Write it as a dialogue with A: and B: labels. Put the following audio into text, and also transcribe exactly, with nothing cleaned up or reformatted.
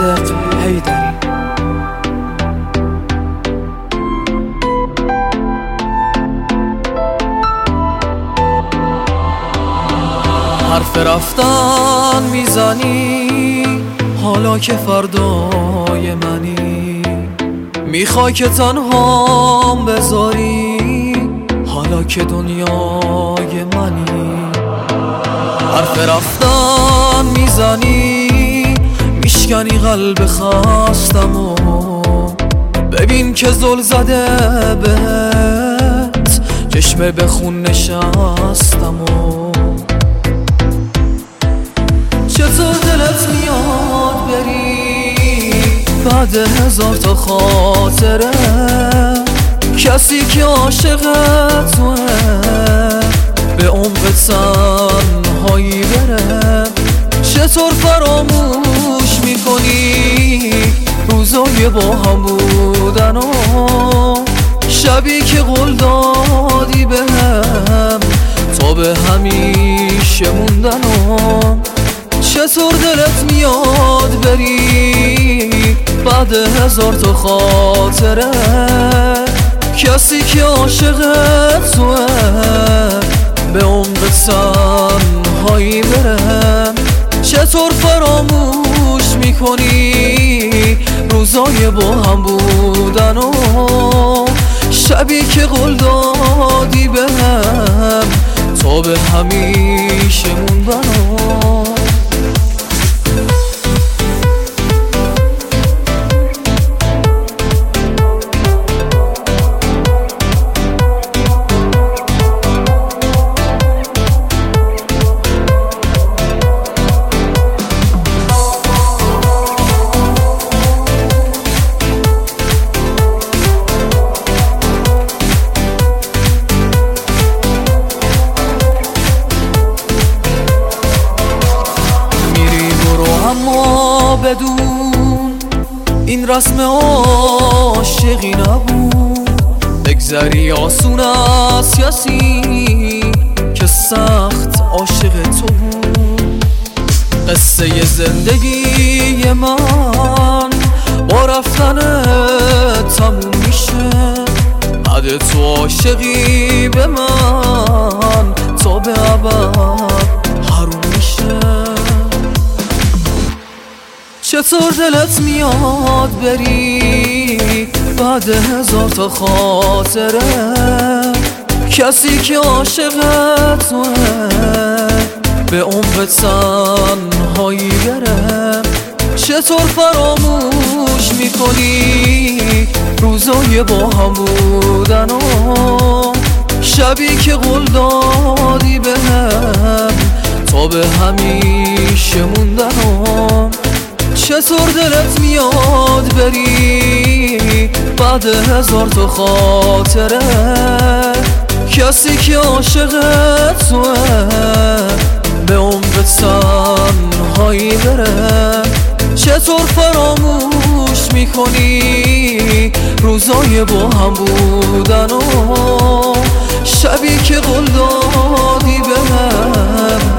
A: صادق حیدری. حرف رفتن میزنی حالا که فردای منی، میخوای که تنهام بذاری حالا که دنیای منی. حرف رفتن میزنی میشکنی قلب خستمو، ببین که زل زده بهت چشمه به خون نشستمو. چطور دلت میاد بری بعد هزار تا خاطره، کسی که عاشق توه به عمق تنهایی بره. چطور فراموش میکنی روزای با هم بودن و شبی که قول دادی بهم تا به همیشه موندن و چطور دلت میاد بری بعد هزار تا خاطره، کسی که عاشق توه به عمق تنهایی بره. چطور فراموش میکنی روزای با هم بودن و شبی که قول دادی بهم تا به همیشه موندن و بدون این رسم عاشقی نبود، بگذری آسون از کسی که سخت عاشق تو بود. قصه زندگی من با رفتن تموم میشه، بعد تو عاشقی به من تا به ابد حروم میشه. چطور دلت میاد بری بعد هزار تا خاطره، کسی که عاشق توه به عمق تنهایی بره. چطور فراموش میکنی روزای با هم بودن و شبی که قول دادی بهم تا به همیشه موندن و چطور دلت میاد بری بعد هزار تا خاطره، کسی که عاشق توه به عمق تنهایی بره. چطور فراموش میکنی روزای با هم بودن و شبی که قول دادی بهم